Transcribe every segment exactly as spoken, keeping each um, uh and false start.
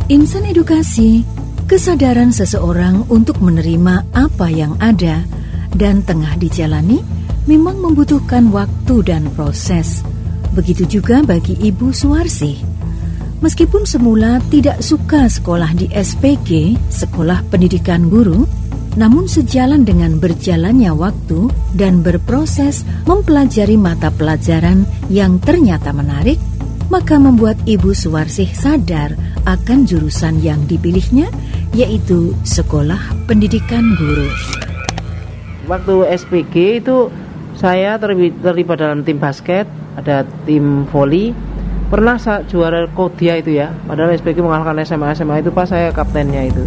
Insan edukasi, kesadaran seseorang untuk menerima apa yang ada dan tengah dijalani memang membutuhkan waktu dan proses. Begitu juga bagi Ibu Suwarsih. Meskipun semula tidak suka sekolah di S P G, Sekolah Pendidikan Guru, namun sejalan dengan berjalannya waktu dan berproses mempelajari mata pelajaran yang ternyata menarik, maka membuat Ibu Suwarsih sadar akan jurusan yang dipilihnya, yaitu Sekolah Pendidikan Guru. Waktu S P G itu saya terlibat dalam tim basket, ada tim voli. Pernah saya juara Kodia itu ya, padahal S P G mengalahkan S M A S M A itu pas saya kaptennya itu.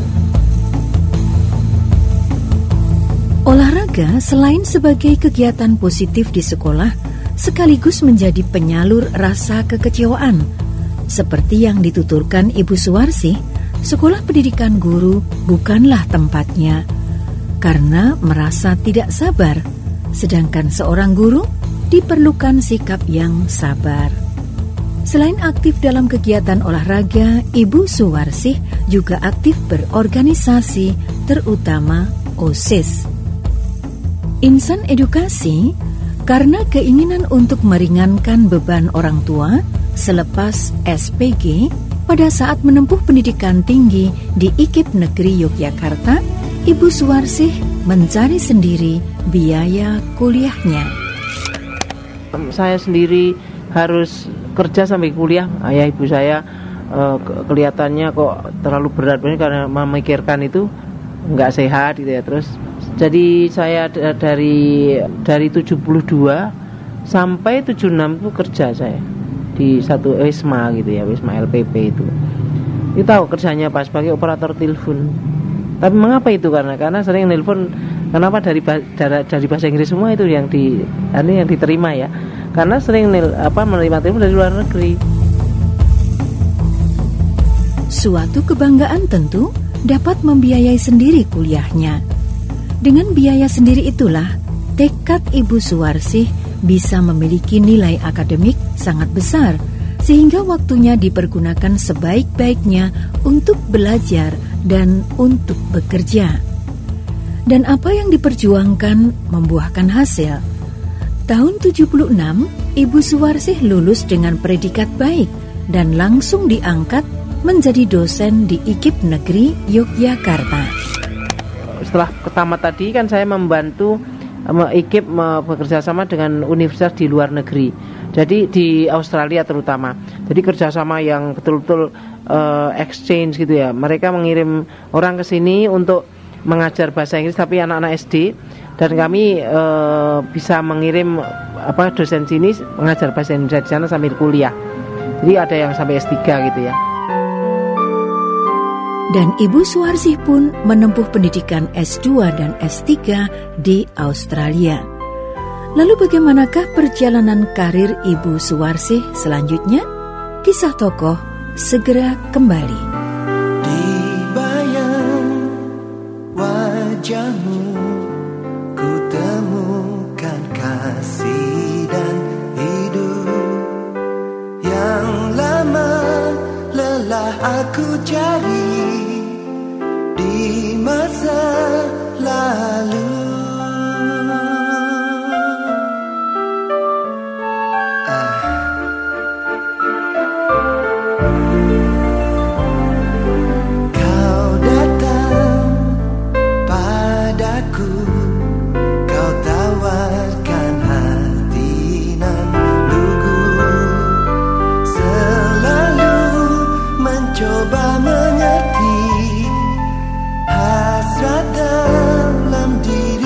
Olahraga selain sebagai kegiatan positif di sekolah, sekaligus menjadi penyalur rasa kekecewaan. Seperti yang dituturkan Ibu Suwarsih, Sekolah Pendidikan Guru bukanlah tempatnya karena merasa tidak sabar, sedangkan seorang guru diperlukan sikap yang sabar. Selain aktif dalam kegiatan olahraga, Ibu Suwarsih juga aktif berorganisasi, terutama O S I S. Insan edukasi, karena keinginan untuk meringankan beban orang tua selepas S P G pada saat menempuh pendidikan tinggi di I K I P Negeri Yogyakarta, Ibu Suwarsih mencari sendiri biaya kuliahnya. Saya sendiri harus kerja sampai kuliah. Ayah ibu saya uh, kelihatannya kok terlalu berat karena memikirkan itu nggak sehat gitu ya. Terus jadi saya dari dari tujuh puluh dua sampai tujuh puluh enam itu kerja saya di satu Wisma gitu ya, Wisma L P P itu. Itu tahu kerjanya pas sebagai operator telepon. Tapi mengapa itu? Karena karena sering nelpon. Kenapa dari dari, dari bahasa Inggris semua itu yang di ini yang diterima ya? Karena sering nil, apa menerima telepon dari luar negeri. Suatu kebanggaan tentu dapat membiayai sendiri kuliahnya. Dengan biaya sendiri itulah tekad Ibu Suwarsih bisa memiliki nilai akademik sangat besar, sehingga waktunya dipergunakan sebaik-baiknya untuk belajar dan untuk bekerja. Dan apa yang diperjuangkan membuahkan hasil. Tahun tujuh puluh enam, Ibu Suwarsih lulus dengan predikat baik dan langsung diangkat menjadi dosen di I K I P Negeri Yogyakarta. Setelah ketamat tadi kan saya membantu I K I P bekerja sama dengan universitas di luar negeri. Jadi di Australia terutama. Jadi kerjasama yang betul-betul uh, exchange gitu ya. Mereka mengirim orang ke sini untuk mengajar bahasa Inggris tapi anak-anak S D, dan kami uh, bisa mengirim apa dosen sini mengajar bahasa Indonesia di sana sambil kuliah. Jadi ada yang sampai S tiga gitu ya. Dan Ibu Suwarsih pun menempuh pendidikan S dua dan S tiga di Australia. Lalu bagaimanakah perjalanan karir Ibu Suwarsih selanjutnya? Kisah tokoh segera kembali. Di bayang wajahmu ku temukan kasih dan hidup yang lama lelah aku cari di masa lalu. Coba mengerti hasrat dalam diri.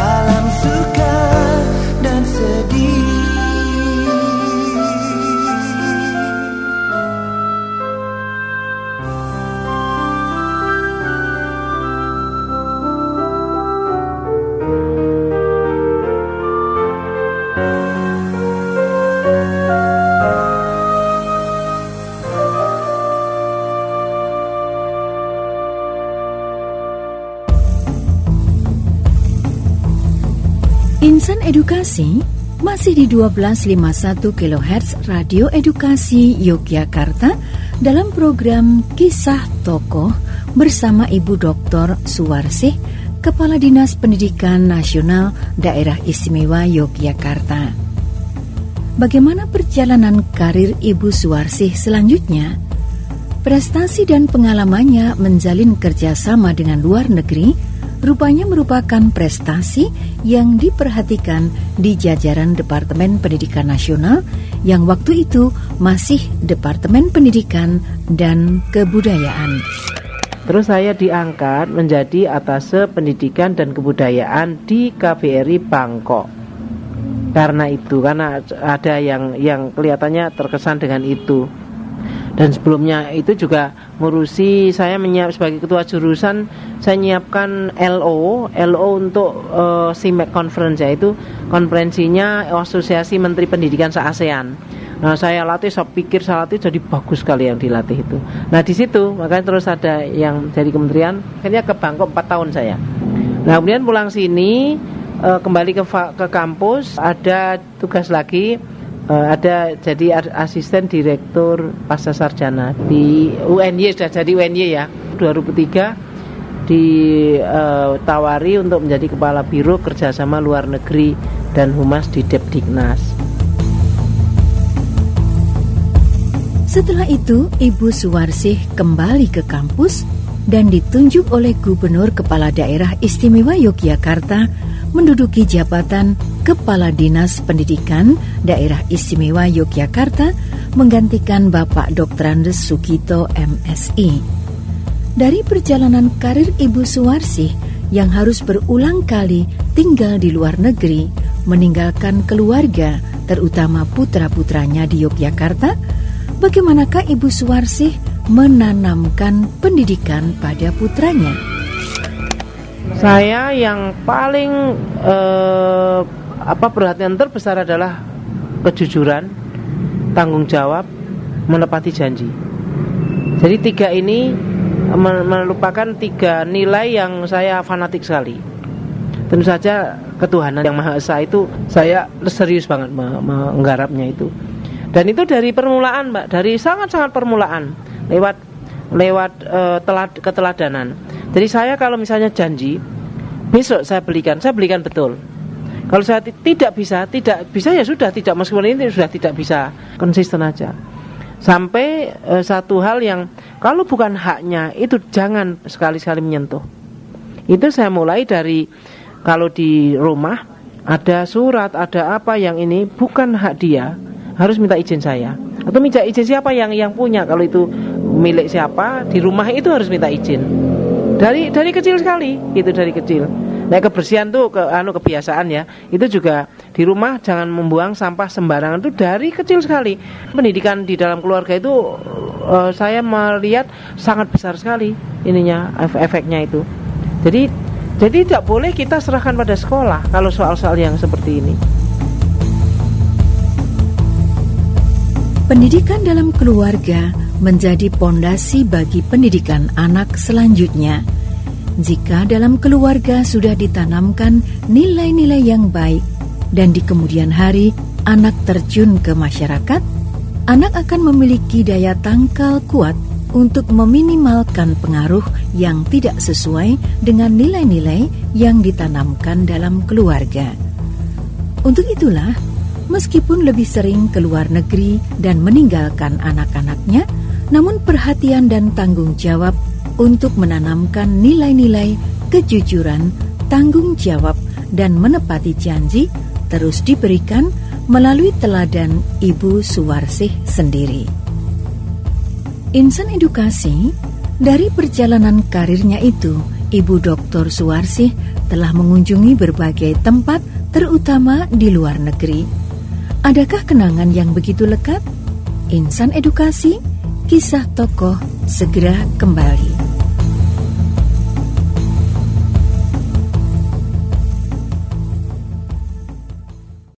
dalam suka dan sedih. Insan Edukasi masih di dua belas lima puluh satu kilohertz Radio Edukasi Yogyakarta dalam program Kisah Tokoh bersama Ibu Doktor Suwarsih, Kepala Dinas Pendidikan Nasional Daerah Istimewa Yogyakarta. Bagaimana perjalanan karir Ibu Suwarsih selanjutnya? Prestasi dan pengalamannya menjalin kerjasama dengan luar negeri rupanya merupakan prestasi yang diperhatikan di jajaran Departemen Pendidikan Nasional yang waktu itu masih Departemen Pendidikan dan Kebudayaan. Terus saya diangkat menjadi Atase Pendidikan dan Kebudayaan di K B R I Bangkok. Karena itu, karena ada yang yang kelihatannya terkesan dengan itu. Dan sebelumnya itu juga ngurusi, saya menyiap sebagai ketua jurusan, saya menyiapkan L O, L O untuk uh, C M A C Conference, yaitu konferensinya Asosiasi Menteri Pendidikan se-ASEAN. Nah, saya latih, saya pikir saya latih jadi bagus sekali yang dilatih itu. Nah, di situ makanya terus ada yang dari kementerian, akhirnya ke Bangkok empat tahun saya. Nah, kemudian pulang sini, uh, kembali ke ke kampus, ada tugas lagi. Uh, ada jadi asisten direktur pasca sarjana di U N Y, sudah jadi U N Y ya. dua ribu tiga ditawari uh, untuk menjadi kepala biro kerjasama luar negeri dan humas di Depdiknas. Setelah itu, Ibu Suwarsih kembali ke kampus dan ditunjuk oleh Gubernur Kepala Daerah Istimewa Yogyakarta menduduki jabatan Kepala Dinas Pendidikan Daerah Istimewa Yogyakarta menggantikan Bapak Doktor Andes Sugito M Si. Dari perjalanan karir Ibu Suwarsih yang harus berulang kali tinggal di luar negeri, meninggalkan keluarga, terutama putra-putranya di Yogyakarta, bagaimanakah Ibu Suwarsih menanamkan pendidikan pada putranya? Saya yang paling eh, apa perhatian terbesar adalah kejujuran, tanggung jawab, menepati janji. Jadi tiga ini melupakan tiga nilai yang saya fanatik sekali. Tentu saja ketuhanan yang Maha Esa itu saya serius banget menggarapnya itu. Dan itu dari permulaan, Mbak, dari sangat-sangat permulaan, lewat lewat uh, telad, keteladanan. Jadi saya kalau misalnya janji besok saya belikan, saya belikan betul. Kalau saya t- tidak bisa, tidak bisa ya sudah tidak, meskipun ini sudah tidak bisa, konsisten aja. Sampai uh, satu hal yang kalau bukan haknya itu jangan sekali-sekali menyentuh. Itu saya mulai dari kalau di rumah ada surat, ada apa yang ini bukan hak dia, harus minta izin saya. Atau minta izin siapa yang yang punya, kalau itu milik siapa di rumah itu harus minta izin. Dari dari kecil sekali, itu dari kecil. Nah, kebersihan tuh ke anu kebiasaan ya. Itu juga di rumah jangan membuang sampah sembarangan, itu dari kecil sekali. Pendidikan di dalam keluarga itu uh, saya melihat sangat besar sekali ininya, efeknya itu. Jadi jadi tidak boleh kita serahkan pada sekolah kalau soal-soal yang seperti ini. Pendidikan dalam keluarga menjadi pondasi bagi pendidikan anak selanjutnya. Jika dalam keluarga sudah ditanamkan nilai-nilai yang baik dan di kemudian hari anak terjun ke masyarakat, anak akan memiliki daya tangkal kuat untuk meminimalkan pengaruh yang tidak sesuai dengan nilai-nilai yang ditanamkan dalam keluarga. Untuk itulah, meskipun lebih sering ke luar negeri dan meninggalkan anak-anaknya, namun perhatian dan tanggung jawab untuk menanamkan nilai-nilai kejujuran, tanggung jawab, dan menepati janji terus diberikan melalui teladan Ibu Suwarsih sendiri. Insan Edukasi, dari perjalanan karirnya itu, Ibu Doktor Suwarsih telah mengunjungi berbagai tempat, terutama di luar negeri. Adakah kenangan yang begitu lekat? Insan Edukasi, kisah tokoh segera kembali.